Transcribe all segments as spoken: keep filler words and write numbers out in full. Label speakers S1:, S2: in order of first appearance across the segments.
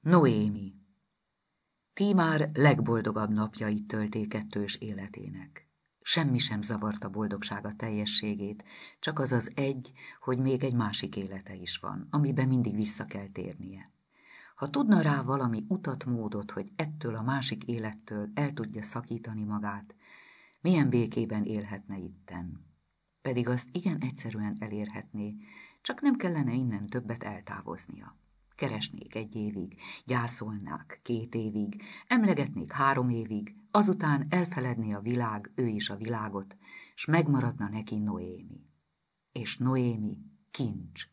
S1: Noémi. Tímár legboldogabb napjait tölté kettős életének. Semmi sem zavarta boldogsága teljességét, csak az az egy, hogy még egy másik élete is van, amiben mindig vissza kell térnie. Ha tudna rá valami utat, módot, hogy ettől a másik élettől el tudja szakítani magát, milyen békében élhetne itten. Pedig azt igen egyszerűen elérhetné, csak nem kellene innen többet eltávoznia. Keresnék egy évig, gyászolnák két évig, emlegetnék három évig, azután elfeledné a világ, ő is a világot, s megmaradna neki Noémi. És Noémi kincs.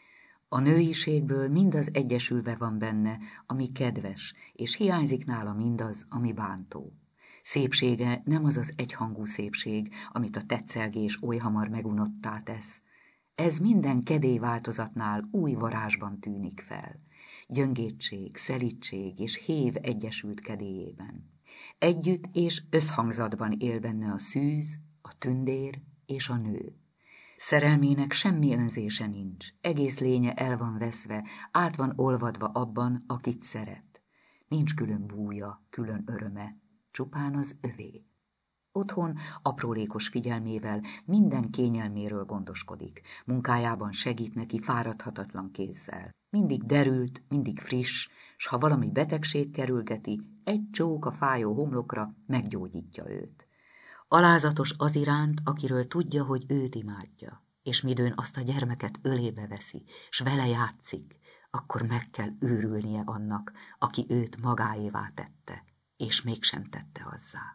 S1: A nőiségből mindaz egyesülve van benne, ami kedves, és hiányzik nála mindaz, ami bántó. Szépsége nem az az egyhangú szépség, amit a tetszelgés oly hamar megunottá tesz. Ez minden kedély változatnál új varázsban tűnik fel. Gyöngétség, szelídség és hév egyesült kedélyében. Együtt és összhangzatban él benne a szűz, a tündér és a nő. Szerelmének semmi önzése nincs, egész lénye el van veszve, át van olvadva abban, akit szeret. Nincs külön búja, külön öröme, csupán az övé. Otthon aprólékos figyelmével minden kényelméről gondoskodik, munkájában segít neki fáradhatatlan kézzel. Mindig derült, mindig friss, s ha valami betegség kerülgeti, egy csók a fájó homlokra meggyógyítja őt. Alázatos az iránt, akiről tudja, hogy őt imádja, és midőn azt a gyermeket ölébe veszi, s vele játszik, akkor meg kell őrülnie annak, aki őt magáévá tette, és mégsem tette azzá.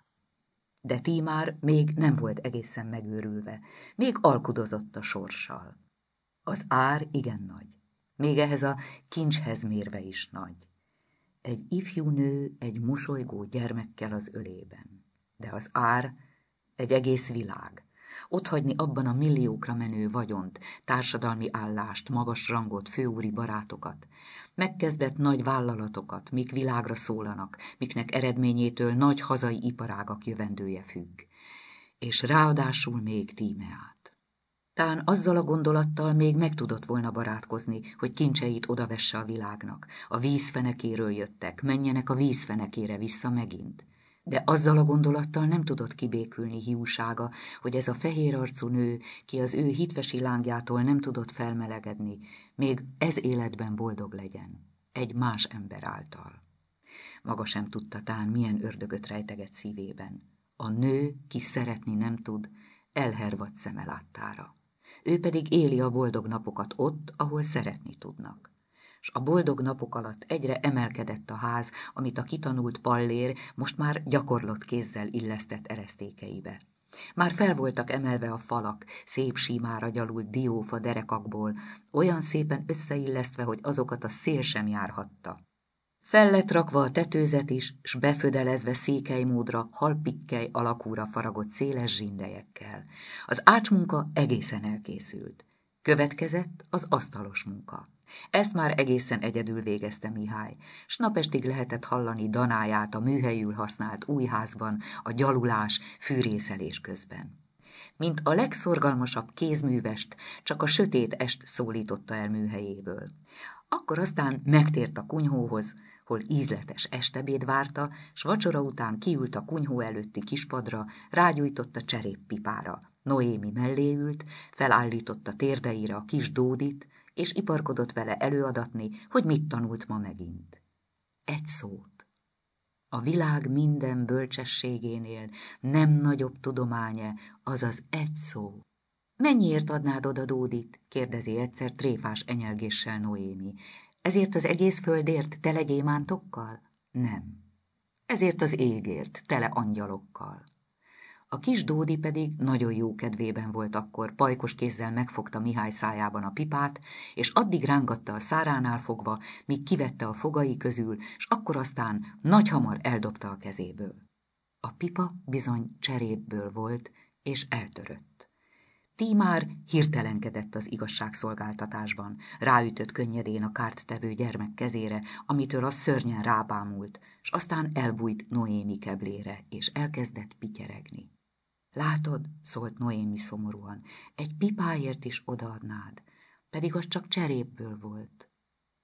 S1: De Tímár még nem volt egészen megőrülve, még alkudozott a sorssal. Az ár igen nagy, még ehhez a kincshez mérve is nagy. Egy ifjú nő egy mosolygó gyermekkel az ölében, de az ár egy egész világ. Otthagyni abban a milliókra menő vagyont, társadalmi állást, magas rangot, főúri barátokat, megkezdett nagy vállalatokat, mik világra szólanak, miknek eredményétől nagy hazai iparágak jövendője függ. És ráadásul még Tímeát. Tán azzal a gondolattal még meg tudott volna barátkozni, hogy kincseit odavesse a világnak. A vízfenekéről jöttek, menjenek a vízfenekére vissza megint. De azzal a gondolattal nem tudott kibékülni hiúsága, hogy ez a fehér arcú nő, ki az ő hitvesi lángjától nem tudott felmelegedni, még ez életben boldog legyen, egy más ember által. Maga sem tudta tán, milyen ördögöt rejteget szívében. A nő, ki szeretni nem tud, elhervadt szeme láttára. Ő pedig éli a boldog napokat ott, ahol szeretni tudnak. S a boldog napok alatt egyre emelkedett a ház, amit a kitanult pallér most már gyakorlott kézzel illesztett eresztékeibe. Már fel voltak emelve a falak, szép símára gyalult diófa derekakból, olyan szépen összeillesztve, hogy azokat a szél sem járhatta. Fel lett rakva a tetőzet is, s befödelezve székelymódra, halpikkely alakúra faragott széles zsindelyekkel. Az ácsmunka egészen elkészült. Következett az asztalos munka. Ezt már egészen egyedül végezte Mihály, s napestig lehetett hallani danáját a műhelyül használt új házban, a gyalulás, fűrészelés közben. Mint a legszorgalmasabb kézművest, csak a sötét est szólította el műhelyéből. Akkor aztán megtért a kunyhóhoz, hol ízletes estebéd várta, s vacsora után kiült a kunyhó előtti kispadra, rágyújtott a cseréppipára. Noémi mellé ült, felállította térdeire a kis Dódit, és iparkodott vele előadatni, hogy mit tanult ma megint. Egy szót. A világ minden bölcsességénél nem nagyobb tudománye, azaz egy szó. Mennyiért adnád oda Dódit? Kérdezi egyszer tréfás enyelgéssel Noémi. Ezért az egész földért tele gyémántokkal? Nem. Ezért az égért tele angyalokkal. A kis Dódi pedig nagyon jó kedvében volt akkor, pajkos kézzel megfogta Mihály szájában a pipát, és addig rángatta a száránál fogva, míg kivette a fogai közül, s akkor aztán nagyhamar eldobta a kezéből. A pipa bizony cserépből volt, és eltörött. Tímár hirtelenkedett az igazságszolgáltatásban, ráütött könnyedén a kárt tevő gyermek kezére, amitől az szörnyen rábámult, s aztán elbújt Noémi keblére, és elkezdett pityeregni. Látod, szólt Noémi szomorúan, egy pipáért is odaadnád, pedig az csak cserépből volt.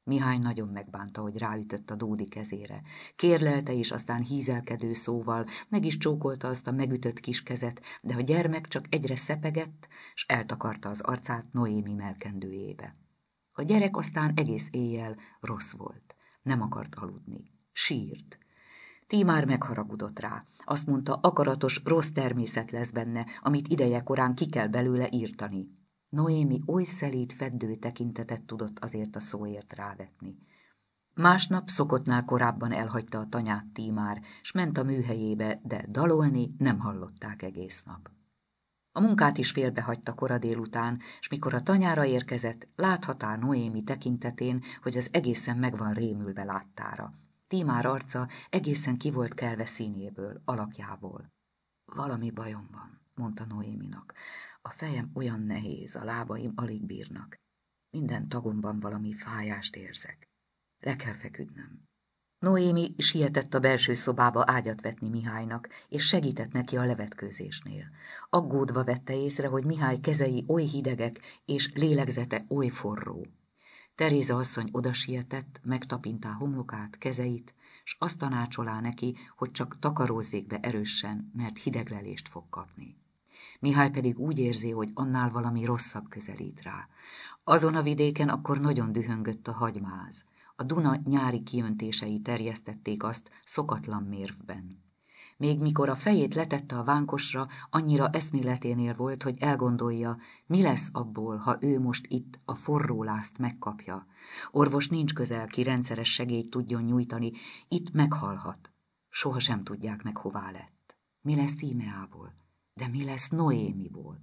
S1: Mihály nagyon megbánta, hogy ráütött a Dódi kezére. Kérlelte és aztán hízelkedő szóval meg is csókolta azt a megütött kis kezet, de a gyermek csak egyre szepegett, s eltakarta az arcát Noémi melkendőjébe. A gyerek aztán egész éjjel rossz volt. Nem akart aludni. Sírt. Tímár megharagudott rá. Azt mondta, akaratos, rossz természet lesz benne, amit idejekorán ki kell belőle írtani. Noémi oly szelíd, feddő tekintetet tudott azért a szóért rávetni. Másnap szokottnál korábban elhagyta a tanyát Tímár, s ment a műhelyébe, de dalolni nem hallották egész nap. A munkát is félbehagyta kora délután, s mikor a tanyára érkezett, láthatá Noémi tekintetén, hogy az egészen meg van rémülve láttára. Tímár arca egészen ki volt kelve színéből, alakjából. Valami bajom van, mondta Noéminak. A fejem olyan nehéz, a lábaim alig bírnak. Minden tagomban valami fájást érzek. Le kell feküdnöm. Noémi sietett a belső szobába ágyat vetni Mihálynak, és segített neki a levetkőzésnél. Aggódva vette észre, hogy Mihály kezei oly hidegek, és lélegzete oly forró. Teréza asszony odasietett, megtapintá homlokát, kezeit, s azt tanácsolá neki, hogy csak takarózzék be erősen, mert hideglelést fog kapni. Mihály pedig úgy érzi, hogy annál valami rosszabb közelít rá. Azon a vidéken akkor nagyon dühöngött a hagymáz. A Duna nyári kiöntései terjesztették azt szokatlan mérvben. Még mikor a fejét letette a vánkosra, annyira eszméleténél volt, hogy elgondolja, mi lesz abból, ha ő most itt a forró lázt megkapja. Orvos nincs közel, ki rendszeres segélyt tudjon nyújtani, itt meghalhat. Soha sem tudják meg, hová lett. Mi lesz Tímeából? De mi lesz Noémiból?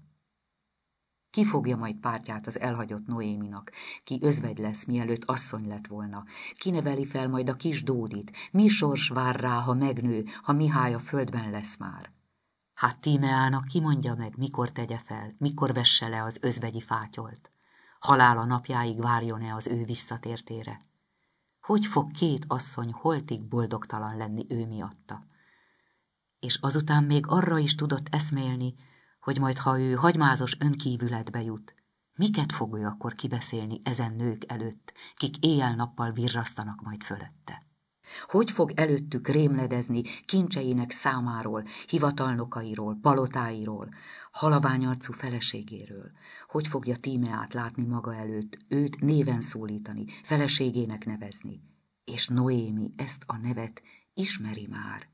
S1: Ki fogja majd pártját az elhagyott Noéminak, ki özvegy lesz, mielőtt asszony lett volna? Ki neveli fel majd a kis Dódit? Mi sors vár rá, ha megnő, ha Mihály a földben lesz már? Hát Tímeának ki mondja meg, mikor tegye fel, mikor vesse le az özvegyi fátyolt? Halála napjáig várjon-e az ő visszatértére? Hogy fog két asszony holtig boldogtalan lenni ő miatta? És azután még arra is tudott eszmélni, hogy majd ha ő hagymázos önkívületbe jut, miket fog ő akkor kibeszélni ezen nők előtt, kik éjjel-nappal virrasztanak majd fölötte. Hogy fog előttük rémledezni kincseinek számáról, hivatalnokairól, palotáiról, halaványarcú feleségéről? Hogy fogja Tímeát látni maga előtt, őt néven szólítani, feleségének nevezni? És Noémi ezt a nevet ismeri már.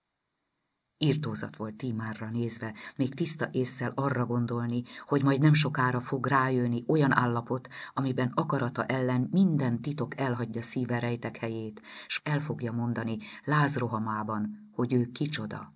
S1: Irtózat volt Tímárra nézve, még tiszta ésszel arra gondolni, hogy majd nem sokára fog rájönni olyan állapot, amiben akarata ellen minden titok elhagyja szíve rejtek helyét, s el fogja mondani lázrohamában, hogy ő kicsoda.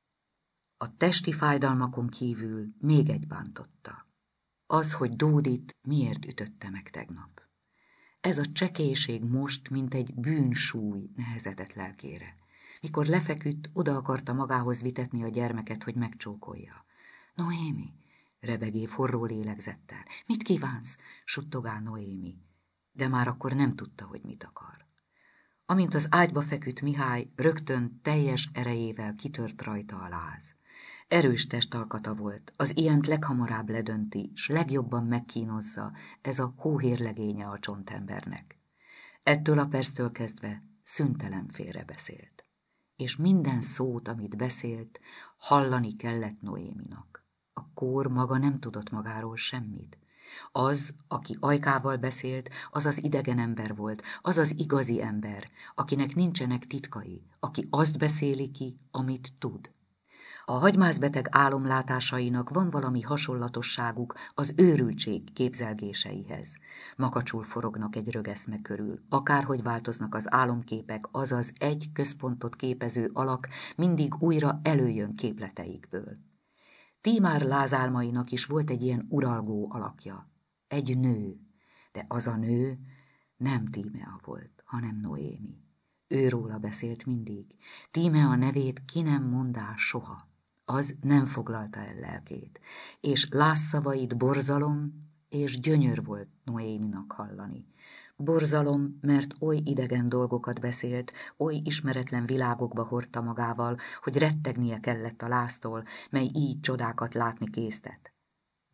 S1: A testi fájdalmakon kívül még egy bántotta. Az, hogy Dódit miért ütötte meg tegnap. Ez a csekélység most, mint egy bűnsúly nehezedett lelkére. Mikor lefeküdt, oda akarta magához vitetni a gyermeket, hogy megcsókolja. Noémi, rebegé forró lélegzettel. Mit kívánsz? Suttogál Noémi. De már akkor nem tudta, hogy mit akar. Amint az ágyba feküdt Mihály, rögtön teljes erejével kitört rajta a láz. Erős testalkata volt, az ilyent leghamarabb ledönti, s legjobban megkínozza ez a hóhérlegénye a csontembernek. Ettől a perctől kezdve szüntelen félrebeszélt. És minden szót, amit beszélt, hallani kellett Noéminak. A kór maga nem tudott magáról semmit. Az, aki ajkával beszélt, az az idegen ember volt, az az igazi ember, akinek nincsenek titkai, aki azt beszéli ki, amit tud. A hagymázbeteg álomlátásainak van valami hasonlatosságuk az őrültség képzelgéseihez. Makacsul forognak egy rögeszme körül. Akárhogy változnak az álomképek, azaz egy központot képező alak mindig újra előjön képleteikből. Tímár lázálmainak is volt egy ilyen uralgó alakja. Egy nő, de az a nő nem Tímea volt, hanem Noémi. Őróla beszélt mindig. Tímea nevét ki nem mondá soha. Az nem foglalta el lelkét, és lázszavait borzalom és gyönyör volt Noéminak hallani. Borzalom, mert oly idegen dolgokat beszélt, oly ismeretlen világokba hordta magával, hogy rettegnie kellett a láztól, mely így csodákat látni késztet.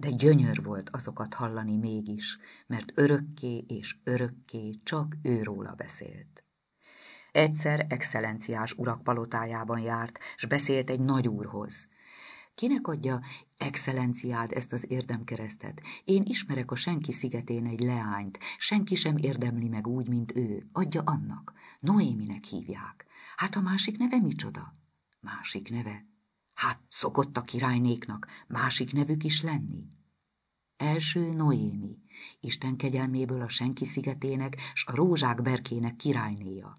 S1: de gyönyör volt azokat hallani mégis, mert örökké és örökké csak őróla beszélt. Egyszer excellenciás urak palotájában járt, s beszélt egy nagyúrhoz. Kinek adja excellenciád ezt az érdemkeresztet? Én ismerek a senki szigetén egy leányt, senki sem érdemli meg úgy, mint ő. Adja annak. Noéminek hívják. Hát a másik neve micsoda? Másik neve? Hát szokott a királynéknak másik nevük is lenni. Első Noémi, Isten kegyelméből a senki szigetének s a rózsák berkének királynéja.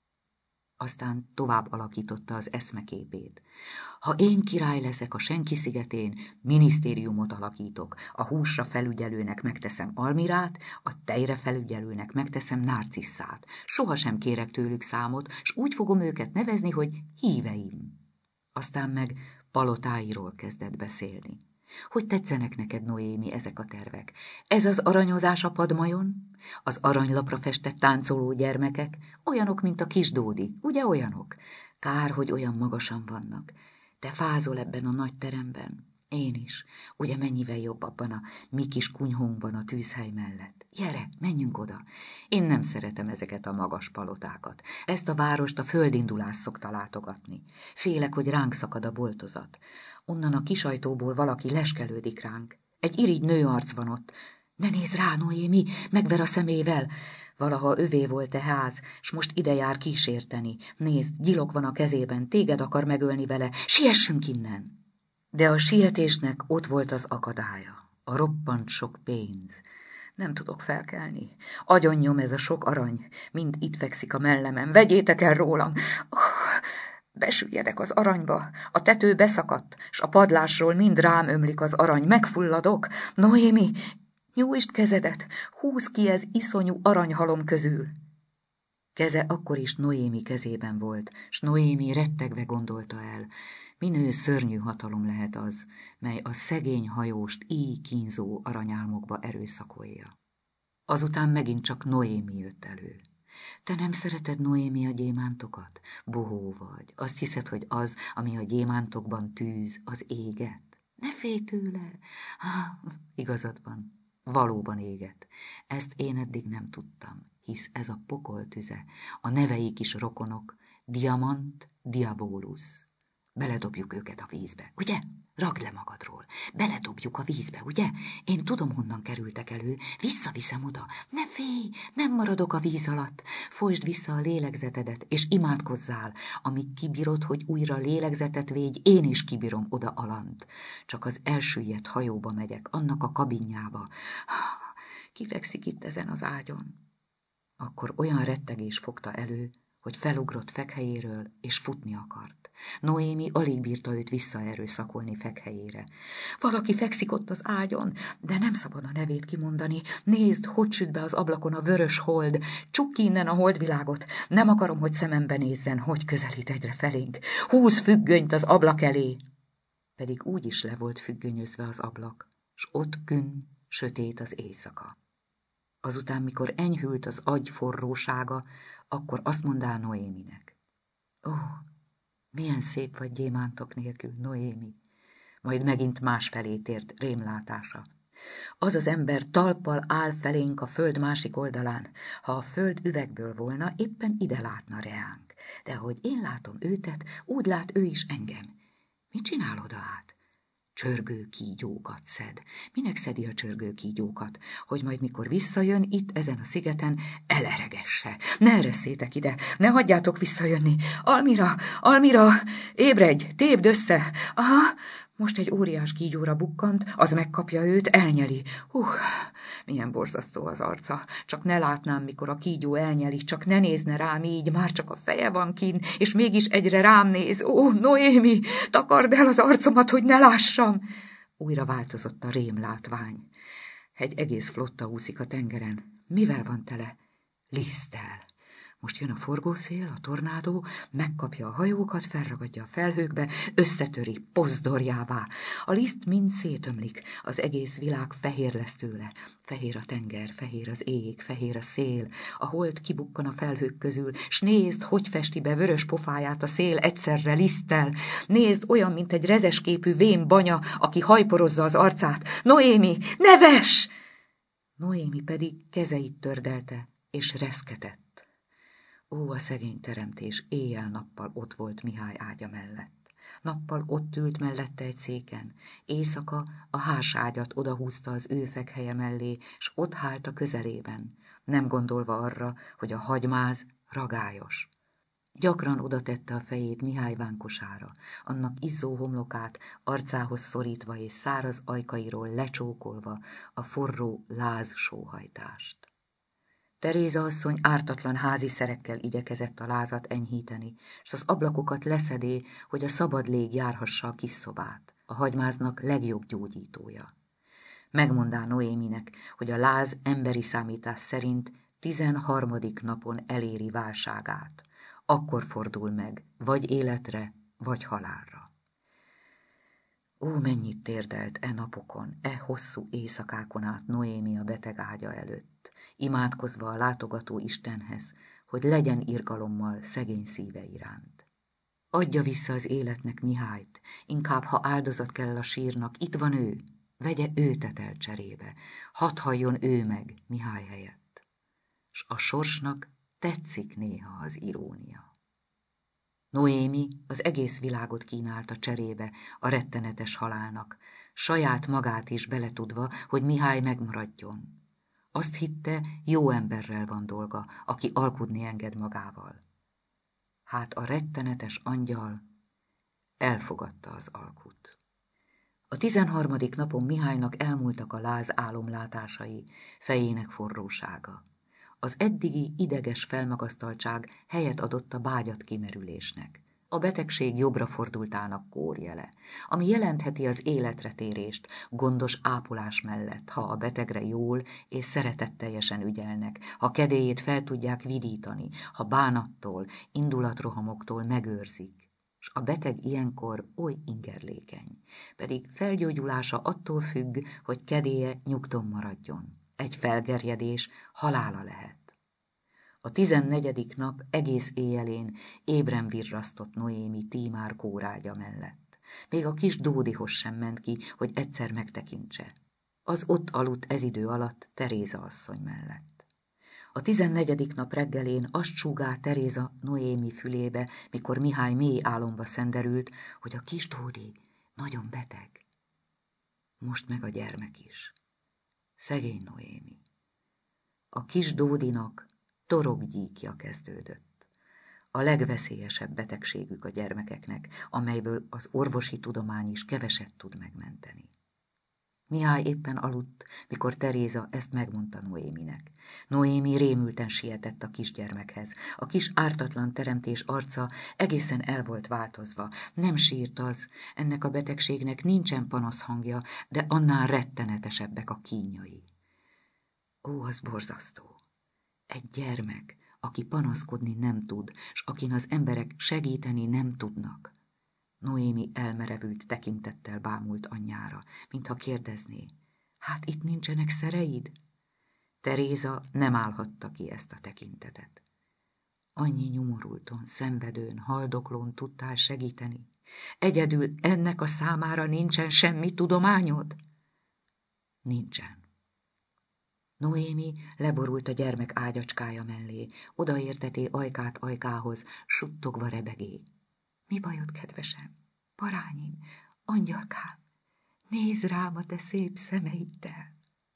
S1: Aztán tovább alakította az eszmeképét. Ha én király leszek a senki szigetén, minisztériumot alakítok, a húsra felügyelőnek megteszem Almirát, a tejre felügyelőnek megteszem Narcisszát. Sohasem kérek tőlük számot, s úgy fogom őket nevezni, hogy híveim. Aztán meg palotáiról kezdett beszélni. Hogy tetszenek neked, Noémi, ezek a tervek? Ez az aranyozás a padmajon? Az aranylapra festett táncoló gyermekek? Olyanok, mint a kis Dódi, ugye olyanok? Kár, hogy olyan magasan vannak. Te fázol ebben a nagy teremben. Én is. Ugye mennyivel jobb abban a mi kis kunyhónkban a tűzhely mellett. Gyere, menjünk oda. Én nem szeretem ezeket a magas palotákat. Ezt a várost a földindulás szokta látogatni. Félek, hogy ránk szakad a boltozat. Onnan a kis ajtóból valaki leskelődik ránk. Egy irigy nőarc van ott. Ne nézz rá, Noémi, megver a szemével. Valaha övé volt e ház, s most ide jár kísérteni. Nézd, gyilok van a kezében, téged akar megölni vele. Siessünk innen! De a sietésnek ott volt az akadálya, a roppant sok pénz. Nem tudok felkelni. Agyonnyom ez a sok arany, mind itt fekszik a mellemen. Vegyétek el rólam! Oh, besüllyedek az aranyba, a tető beszakadt, s a padlásról mind rám ömlik az arany. Megfulladok. Noémi, nyújtsd kezedet, húzd ki ez iszonyú aranyhalom közül. Keze akkor is Noémi kezében volt, s Noémi rettegve gondolta el, minő szörnyű hatalom lehet az, mely a szegény hajóst így kínzó aranyálmokba erőszakolja. Azután megint csak Noémi jött elő. Te nem szereted, Noémi, a gyémántokat? Bohó vagy. Azt hiszed, hogy az, ami a gyémántokban tűz, az éget? Ne félj tőle! Ah, igazad van. Valóban éget. Ezt én eddig nem tudtam, hisz ez a pokol tüze, a neveik is rokonok, Diamant, Diabolus. Beledobjuk őket a vízbe, ugye? Ragd le magadról. Beledobjuk a vízbe, ugye? Én tudom, honnan kerültek elő. Visszaviszem oda. Ne félj, nem maradok a víz alatt. Folytsd vissza a lélegzetedet, és imádkozzál. Amíg kibírod, hogy újra lélegzetet védj, én is kibírom oda alant. Csak az elsüllyedt hajóba megyek, annak a kabinjába. Kifekszik itt ezen az ágyon. Akkor olyan rettegés fogta elő, hogy felugrott fekhelyéről, és futni akart. Noémi alig bírta őt visszaerőszakolni fekhelyére. Valaki fekszik ott az ágyon, de nem szabad a nevét kimondani. Nézd, hogy süt be az ablakon a vörös hold. Csukd ki innen a holdvilágot. Nem akarom, hogy szemembe nézzen, hogy közelít egyre felénk. Húz függönyt az ablak elé. Pedig úgy is le volt függönyözve az ablak, s ott künn sötét az éjszaka. Azután, mikor enyhült az agy forrósága, akkor azt mondá Noéminek. Ó, milyen szép vagy gyémántok nélkül, Noémi. Majd megint másfelé tért rémlátása. Az az ember talppal áll felénk a föld másik oldalán. Ha a föld üvegből volna, éppen ide látna reánk. De ahogy én látom őtet, úgy lát ő is engem. Mit csinál oda át? Csörgő kígyókat szed. Minek szedi a csörgő kígyókat? Hogy majd mikor visszajön itt ezen a szigeten, eleregesse. Ne eresszétek ide, ne hagyjátok visszajönni. Almira, Almira, ébredj, tépd össze. Aha, most egy óriás kígyóra bukkant, az megkapja őt, elnyeli. Hú, milyen borzasztó az arca. Csak ne látnám, mikor a kígyó elnyeli, csak ne nézne rám így, már csak a feje van kín, és mégis egyre rám néz. Ó, Noémi, takard el az arcomat, hogy ne lássam. Újra változott a rémlátvány. Egy egész flotta úszik a tengeren. Mivel van tele? Liszttel. Most jön a forgószél, a tornádó, megkapja a hajókat, felragadja a felhőkbe, összetöri, pozdorjává. A liszt mind szétömlik, az egész világ fehér lesz tőle. Fehér a tenger, fehér az ég, fehér a szél, a hold kibukkan a felhők közül, s nézd, hogy festi be vörös pofáját a szél egyszerre liszttel. Nézd, olyan, mint egy rezesképű vén banya, aki hajporozza az arcát. Noémi, neves! Noémi pedig kezeit tördelte, és reszketett. Ó, a szegény teremtés éjjel-nappal ott volt Mihály ágya mellett. Nappal ott ült mellette egy széken, éjszaka a háságyat odahúzta az ő fekhelye mellé, s ott hált a közelében, nem gondolva arra, hogy a hagymáz ragályos. Gyakran oda tette a fejét Mihály vánkosára, annak izzó homlokát arcához szorítva és száraz ajkairól lecsókolva a forró láz sóhajtást. Teréza asszony ártatlan házi szerekkel igyekezett a lázat enyhíteni, s az ablakokat leszedé, hogy a szabad lég járhassa a kis szobát, a hagymáznak legjobb gyógyítója. Megmondá Noéminek, hogy a láz emberi számítás szerint tizenharmadik napon eléri válságát. Akkor fordul meg, vagy életre, vagy halálra. Ó, mennyit térdelt e napokon, e hosszú éjszakákon át Noémi a beteg ágya előtt, imádkozva a látogató Istenhez, hogy legyen irgalommal szegény szíve iránt. Adja vissza az életnek Mihályt, inkább ha áldozat kell a sírnak, itt van ő, vegye őtet el cserébe, hadd halljon ő meg Mihály helyett. S a sorsnak tetszik néha az irónia. Noémi az egész világot kínálta cserébe a rettenetes halálnak, saját magát is beletudva, hogy Mihály megmaradjon. Azt hitte, jó emberrel van dolga, aki alkudni enged magával. Hát a rettenetes angyal elfogadta az alkut. A tizenharmadik napon Mihálynak elmúltak a láz álomlátásai, fejének forrósága. Az eddigi ideges felmagasztaltság helyet adott a bágyat kimerülésnek. A betegség jobbra fordultának kórjele, ami jelentheti az életre térést, gondos ápolás mellett, ha a betegre jól és szeretetteljesen ügyelnek, ha kedélyét fel tudják vidítani, ha bánattól, indulatrohamoktól megőrzik. S a beteg ilyenkor oly ingerlékeny, pedig felgyógyulása attól függ, hogy kedélye nyugton maradjon. Egy felgerjedés halála lehet. A tizennegyedik nap egész éjjelén ébren virrasztott Noémi Tímár kórágya mellett. Még a kis Dódihoz sem ment ki, hogy egyszer megtekintse. Az ott aludt ez idő alatt Teréza asszony mellett. A tizennegyedik nap reggelén azt súgá Teréza Noémi fülébe, mikor Mihály mély álomba szenderült, hogy a kis Dódi nagyon beteg. Most meg a gyermek is. Szegény Noémi. A kis Dódinak torokgyíkja kezdődött. A legveszélyesebb betegségük a gyermekeknek, amelyből az orvosi tudomány is keveset tud megmenteni. Mihály éppen aludt, mikor Teréza ezt megmondta Noéminek. Noémi rémülten sietett a kisgyermekhez. A kis ártatlan teremtés arca egészen el volt változva. Nem sírt az, ennek a betegségnek nincsen panaszhangja, de annál rettenetesebbek a kínjai. Ó, az borzasztó! Egy gyermek, aki panaszkodni nem tud, s akin az emberek segíteni nem tudnak. Noémi elmerevült tekintettel bámult anyjára, mintha kérdezné, hát itt nincsenek szereid? Teréza nem állhatta ki ezt a tekintetet. Annyi nyomorulton, szenvedőn, haldoklón tudtál segíteni. Egyedül ennek a számára nincsen semmi tudományod? Nincsen. Noémi leborult a gyermek ágyacskája mellé, odaérteté ajkát ajkához, suttogva rebegé. Mi bajod, kedvesem? Parányim, angyalkám, nézd rám a te szép szemeiddel.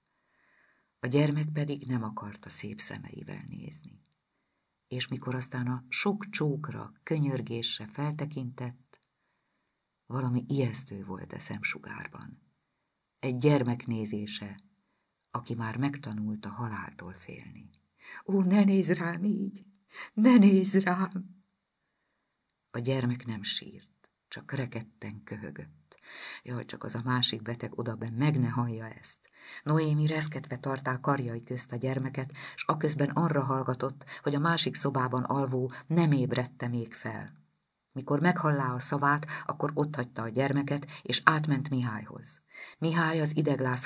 S1: A gyermek pedig nem akarta szép szemeivel nézni. És mikor aztán a sok csókra, könyörgésre feltekintett, valami ijesztő volt a szemsugárban. Egy gyermek nézése, aki már megtanult a haláltól félni. Ó, ne nézz rám így! Ne nézz rám! A gyermek nem sírt, csak rekedten köhögött. Jaj, csak az a másik beteg odaben meg ne hallja ezt. Noémi reszketve tartál karjai közt a gyermeket, s aközben arra hallgatott, hogy a másik szobában alvó nem ébredte még fel. Mikor meghallá a szavát, akkor otthagyta a gyermeket, és átment Mihályhoz. Mihály az idegláz